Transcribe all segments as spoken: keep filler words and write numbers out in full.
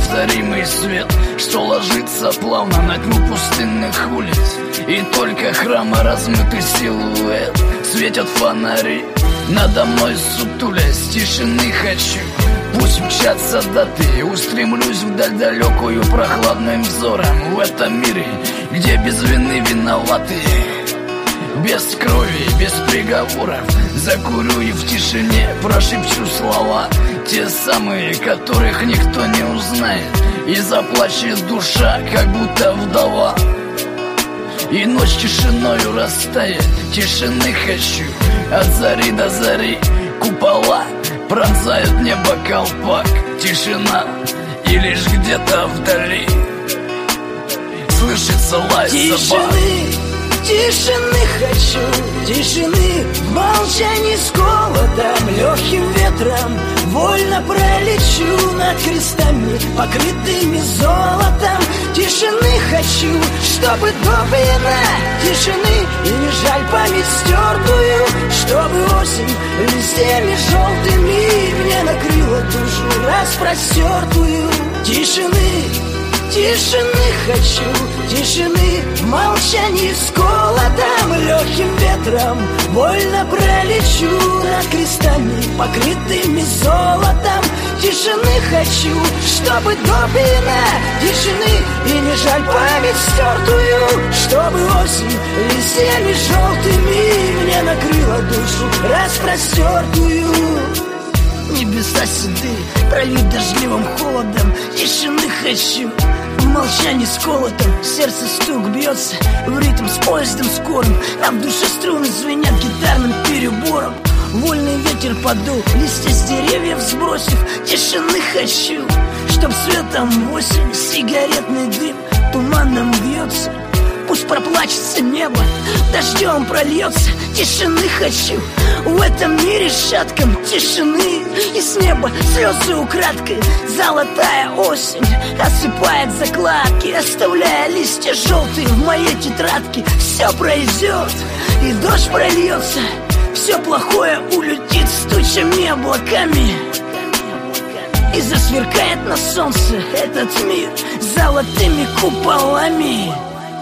неповторимый свет, что ложится плавно на тьму пустынных улиц. И только храма размытый силуэт светят фонари надо мной сутулясь. Тишины хочу, пусть мчатся даты, устремлюсь вдаль далекую прохладным взором. В этом мире, где без вины виноваты, без крови, без приговоров, закурю и в тишине прошепчу слова, те самые, которых никто не узнает, и заплачет душа, как будто вдова. И ночь тишиною растает, тишины хочу, от зари до зари. Купола пронзают небо колпак, тишина, и лишь где-то вдали слышится лай собак. Тишины хочу, тишины в молчании с голодом, легким ветром вольно пролечу над крестами, покрытыми золотом. Тишины хочу, чтобы доблина тишины, и не жаль память стертую, чтобы осень листьями желтыми мне накрыла душу распростертую. Тишины, тишины хочу, тишины в молчании с голодом, легким ветром вольно пролечу над крестами, покрытыми золотом. Тишины хочу, чтобы доблина тишины, и не жаль память стертую, чтобы осень листьями желтыми мне накрыла душу распростертую. Небеса седые, прольют дождливым холодом. Тишины хочу, в молчании с колотом. Сердце стук бьется в ритм с поездом скорым, а в душе струны звенят гитарным перебором. Вольный ветер подул, листья с деревьев сбросив. Тишины хочу, чтоб светом осень сигаретный дым туманом бьется. Пусть проплачется небо, дождем прольется. Тишины хочу, в этом мире шатком тишины. И с неба слезы украдкой, золотая осень осыпает закладки, оставляя листья желтые в моей тетрадке. Все пройдет, и дождь прольется, все плохое улетит с тучами облаками, и засверкает на солнце этот мир золотыми куполами.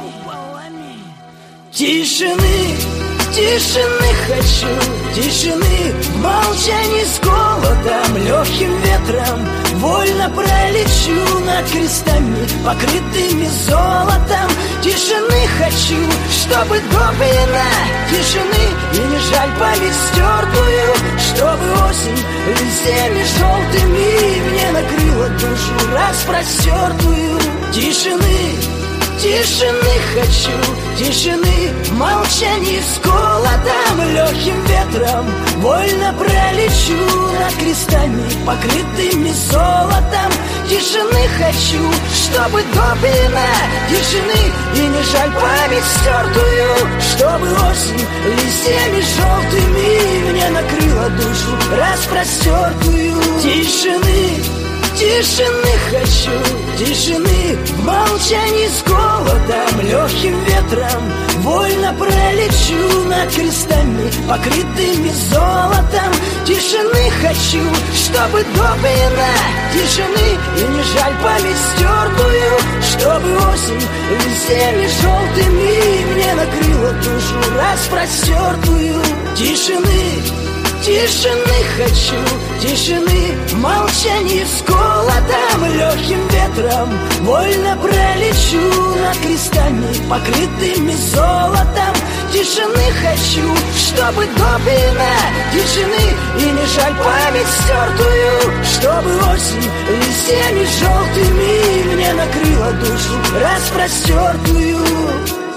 Тишины, тишины хочу, тишины в молчании с голодом, легким ветром вольно пролечу над крестами, покрытыми золотом. Тишины хочу, чтобы доблина тишины, и не жаль память стертую, чтобы осень листьями желтыми мне накрыла душу распростертую. Тишины, тишины хочу, тишины в молчании с голодом, легким ветром вольно пролечу над крестами, покрытыми золотом. Тишины хочу, чтобы доблина тишины, и не жаль память стертую, чтобы осень листьями желтыми мне накрыла душу распростертую. Тишины, тишины хочу, тишины в молчании с голодом, легким ветром вольно пролечу над крестами, покрытыми золотом. Тишины хочу, чтобы доблина тишины, и не жаль память стертую, чтобы осень листьями желтыми мне накрыла душу распростертую. Тишины, тишины хочу, тишины в молчании с голодом, легким ветром вольно пролечу над крестами, покрытыми золотом. Тишины хочу, чтобы доблина тишины, и не жаль память стертую, чтобы осень листьями желтыми мне накрыла душу распростертую.